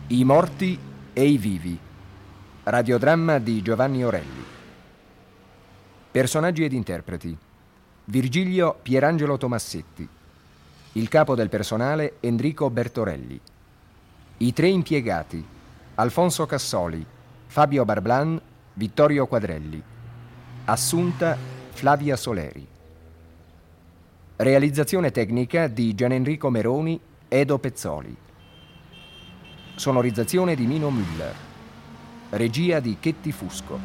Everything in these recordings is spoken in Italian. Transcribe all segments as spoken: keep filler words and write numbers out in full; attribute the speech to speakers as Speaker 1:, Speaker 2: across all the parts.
Speaker 1: I morti e i vivi. Radiodramma di Giovanni Orelli. Personaggi ed interpreti: Virgilio Pierangelo Tomassetti, il capo del personale Enrico Bertorelli, i tre impiegati Alfonso Cassoli, Fabio Barblan, Vittorio Quadrelli, Assunta Flavia Soleri. Realizzazione tecnica di Gianenrico Meroni, Edo Pezzoli. Sonorizzazione di Mino Müller. Regia di Chetti Fusco.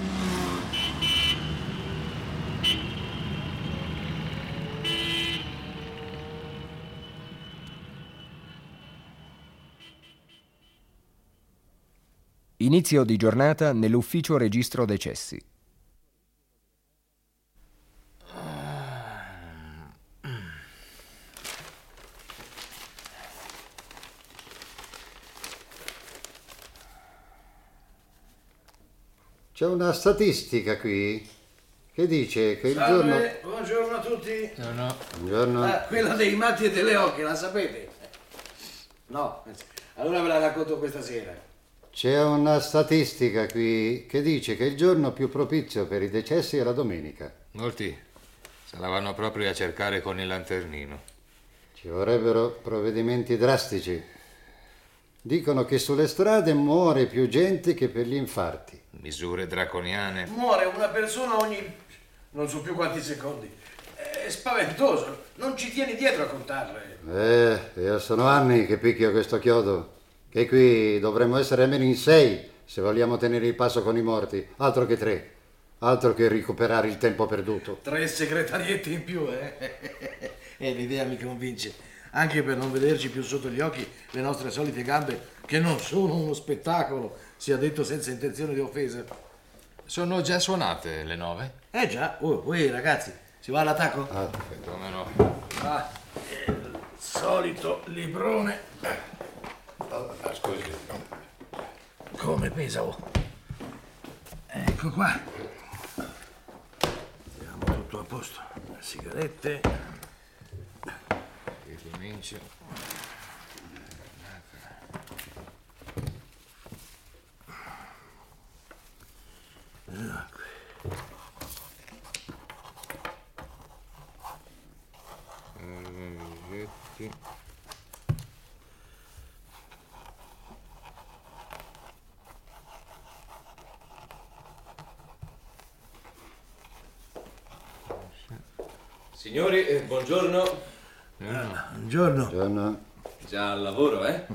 Speaker 1: Inizio di giornata nell'ufficio registro decessi.
Speaker 2: C'è una statistica qui che dice che il
Speaker 3: Salve,
Speaker 2: giorno...
Speaker 3: buongiorno a tutti.
Speaker 4: No, no.
Speaker 2: Buongiorno.
Speaker 3: Ah, quella dei matti e delle ocche, la sapete? No, allora ve la racconto questa sera.
Speaker 2: C'è una statistica qui che dice che il giorno più propizio per i decessi è la domenica.
Speaker 4: Molti se la vanno proprio a cercare con il lanternino.
Speaker 2: Ci vorrebbero provvedimenti drastici. Dicono che sulle strade muore più gente che per gli infarti.
Speaker 4: Misure draconiane.
Speaker 3: Muore una persona ogni... non so più quanti secondi. È spaventoso, non ci tieni dietro a contarle.
Speaker 2: Eh, io sono anni che picchio questo chiodo, che qui dovremmo essere almeno in sei se vogliamo tenere il passo con i morti, altro che tre, altro che recuperare il tempo perduto.
Speaker 3: Tre segretarietti in più, eh? E l'idea mi convince. Anche per non vederci più sotto gli occhi le nostre solite gambe, che non sono uno spettacolo, sia detto senza intenzione di offesa.
Speaker 4: Sono già suonate le nove?
Speaker 3: Eh già, oh, oh, ragazzi, si va all'attacco?
Speaker 2: Ah,
Speaker 4: Come no?
Speaker 3: Ah, il solito librone.
Speaker 4: Ah, scusi.
Speaker 3: Come pesa, oh. Ecco qua. Abbiamo tutto a posto. Sigarette.
Speaker 4: Ricomincio. Ecco.
Speaker 5: Signori, eh, buongiorno.
Speaker 3: Ah, buongiorno.
Speaker 2: buongiorno.
Speaker 5: Già al lavoro, eh?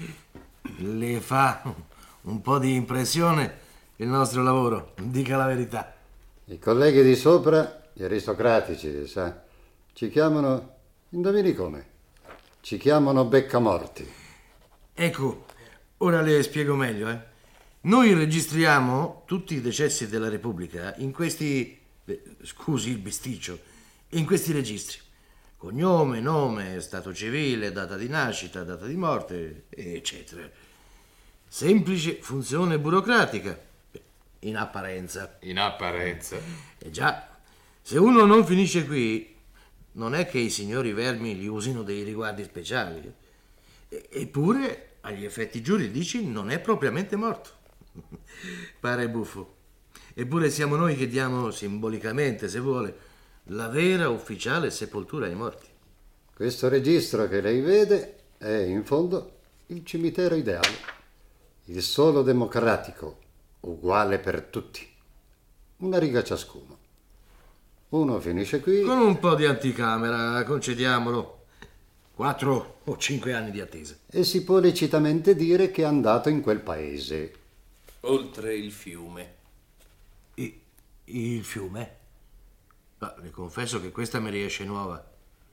Speaker 3: Le fa un po' di impressione il nostro lavoro, dica la verità.
Speaker 2: I colleghi di sopra, gli aristocratici, sa, ci chiamano, indovini come? Ci chiamano beccamorti.
Speaker 3: Ecco, ora le spiego meglio, eh. Noi registriamo tutti i decessi della Repubblica in questi, eh, scusi il bisticcio, in questi registri. Cognome, nome, stato civile, data di nascita, data di morte, eccetera. Semplice funzione burocratica, in apparenza.
Speaker 4: In apparenza.
Speaker 3: E già, se uno non finisce qui, non è che i signori vermi gli usino dei riguardi speciali. E- eppure, agli effetti giuridici, non è propriamente morto. Pare buffo. Eppure siamo noi che diamo simbolicamente, se vuole, la vera ufficiale sepoltura ai morti.
Speaker 2: Questo registro che lei vede è, in fondo, il cimitero ideale. Il solo democratico, uguale per tutti. Una riga ciascuno. Uno finisce qui...
Speaker 3: Con un po' di anticamera, concediamolo. Quattro o cinque anni di attesa.
Speaker 2: e si può lecitamente dire che è andato in quel paese.
Speaker 5: Oltre il fiume.
Speaker 3: I- il fiume? Ma le confesso che questa mi riesce nuova.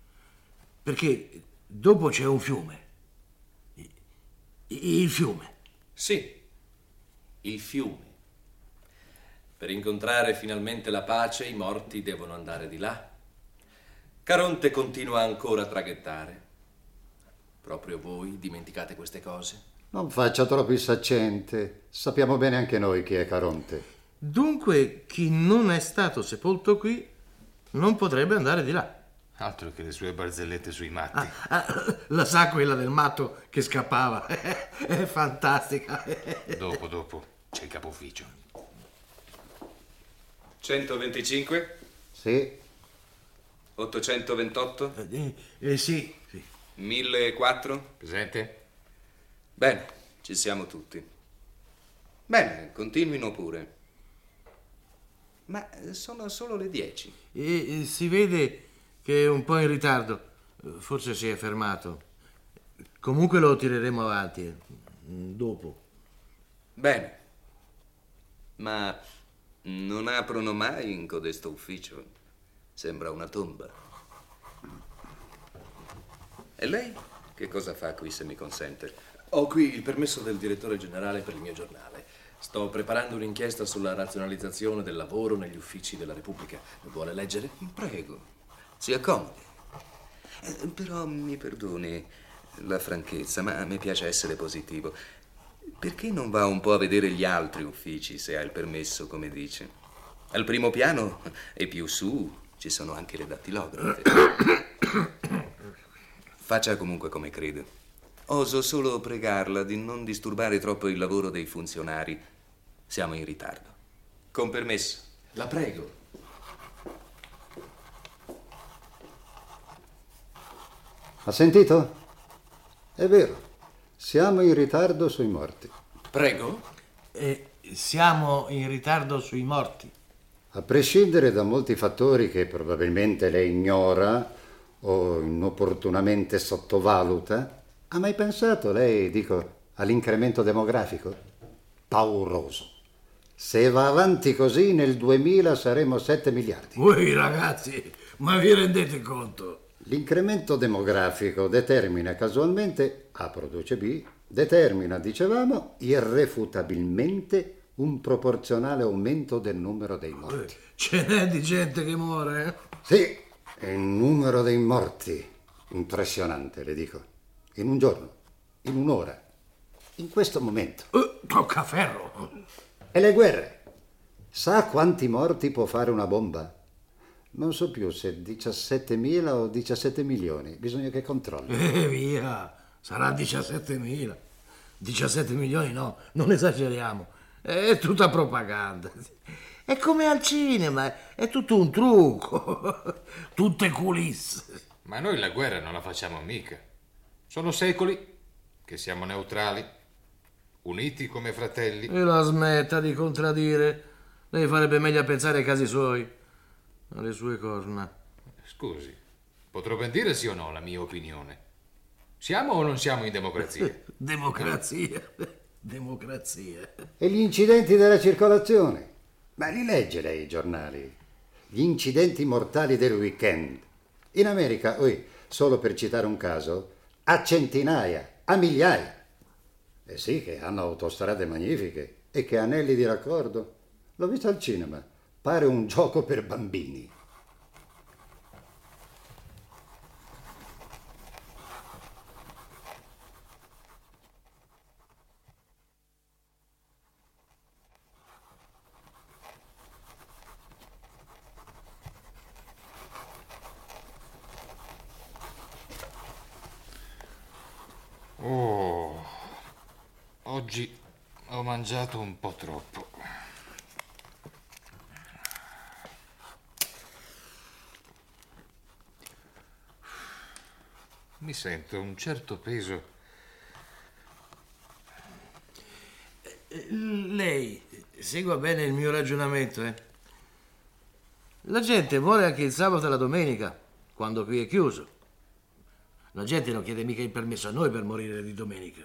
Speaker 3: Perché dopo c'è un fiume. I- Il fiume.
Speaker 5: Sì, il fiume. Per incontrare finalmente la pace, i morti devono andare di là. Caronte continua ancora a traghettare. Proprio voi dimenticate queste cose?
Speaker 2: Non faccia troppo il saccente. Sappiamo bene anche noi chi è Caronte.
Speaker 3: Dunque chi non è stato sepolto qui non potrebbe andare di là.
Speaker 4: Altro che le sue barzellette sui matti.
Speaker 3: Ah, ah, la sa quella del matto che scappava? È fantastica.
Speaker 4: Dopo, dopo, c'è il capo ufficio.
Speaker 5: centoventicinque?
Speaker 2: Sì.
Speaker 5: ottocentoventotto?
Speaker 3: Eh, eh, sì, sì.
Speaker 5: millequattro?
Speaker 4: Presente?
Speaker 5: Bene, ci siamo tutti. Bene, continuino pure. Ma sono solo le dieci.
Speaker 3: E, e si vede che è un po' in ritardo. Forse si è fermato. Comunque lo tireremo avanti. eh, Dopo.
Speaker 5: Bene. Ma non aprono mai in codesto ufficio. Sembra una tomba. E lei? Che cosa fa qui, se mi consente? Ho qui il permesso del direttore generale per il mio giornale. Sto preparando un'inchiesta sulla razionalizzazione del lavoro negli uffici della Repubblica. Vuole leggere? Prego, si accomodi. Eh, però mi perdoni la franchezza, ma a me piace essere positivo. Perché non va un po' a vedere gli altri uffici, se ha il permesso, come dice? Al primo piano e più su ci sono anche le dattilografe. Faccia comunque come crede. Oso solo pregarla di non disturbare troppo il lavoro dei funzionari. Siamo in ritardo. Con permesso. La prego.
Speaker 2: Ha sentito? È vero. Siamo in ritardo sui morti.
Speaker 5: Prego?
Speaker 3: E siamo in ritardo sui morti.
Speaker 2: A prescindere da molti fattori che probabilmente lei ignora o inopportunamente sottovaluta, ha mai pensato, lei, dico, all'incremento demografico? Pauroso. Se va avanti così, nel duemila saremo sette miliardi.
Speaker 3: Voi ragazzi, ma vi rendete conto?
Speaker 2: L'incremento demografico determina casualmente, A produce B, determina, dicevamo, irrefutabilmente un proporzionale aumento del numero dei morti.
Speaker 3: Ce n'è di gente che muore, eh?
Speaker 2: Sì, il numero dei morti, impressionante, le dico. In un giorno, in un'ora, in questo momento.
Speaker 3: Uh, tocca ferro.
Speaker 2: E le guerre? Sa quanti morti può fare una bomba? Non so più se diciassettemila o diciassette milioni, bisogna che controlli.
Speaker 3: Eh, via, sarà diciassettemila. diciassette milioni no, non esageriamo. È tutta propaganda. È come al cinema, è tutto un trucco. Tutte culisse.
Speaker 4: Ma noi la guerra non la facciamo mica. Sono secoli che siamo neutrali, uniti come fratelli.
Speaker 3: E la smetta di contraddire. Lei farebbe meglio a pensare ai casi suoi, alle sue corna.
Speaker 4: Scusi, potrò ben dire sì o no la mia opinione? Siamo o non siamo in democrazia?
Speaker 3: Democrazia, democrazia.
Speaker 2: E gli incidenti della circolazione? Ma li legge lei i giornali? Gli incidenti mortali del weekend. In America, oi, solo per citare un caso, a centinaia, a migliaia. E sì, che hanno autostrade magnifiche e che anelli di raccordo. L'ho visto al cinema. Pare un gioco per bambini.
Speaker 4: Oh, oggi ho mangiato un po' troppo. Mi sento un certo peso.
Speaker 3: Lei segua bene il mio ragionamento, eh? La gente muore anche il sabato e la domenica, quando qui è chiuso. La gente non chiede mica il permesso a noi per morire di domenica.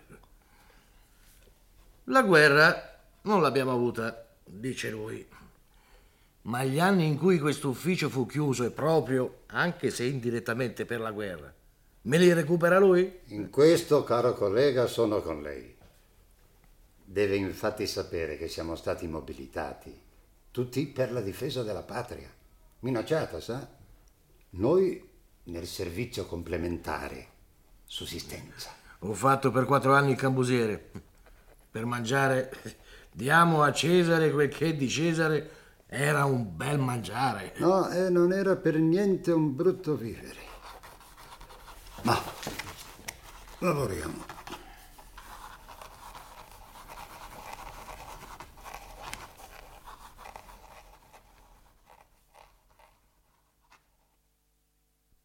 Speaker 3: La guerra non l'abbiamo avuta, dice lui. Ma gli anni in cui questo ufficio fu chiuso, e proprio, anche se indirettamente per la guerra, me li recupera lui?
Speaker 2: In questo, caro collega, sono con lei. Deve infatti sapere che siamo stati mobilitati, tutti per la difesa della patria. Minacciata, sa? Noi nel servizio complementare, sussistenza.
Speaker 3: Ho fatto per quattro anni il cambusiere. Per mangiare diamo a Cesare quel che è di Cesare Era un bel mangiare.
Speaker 2: No, e non era per niente un brutto vivere. Ma lavoriamo.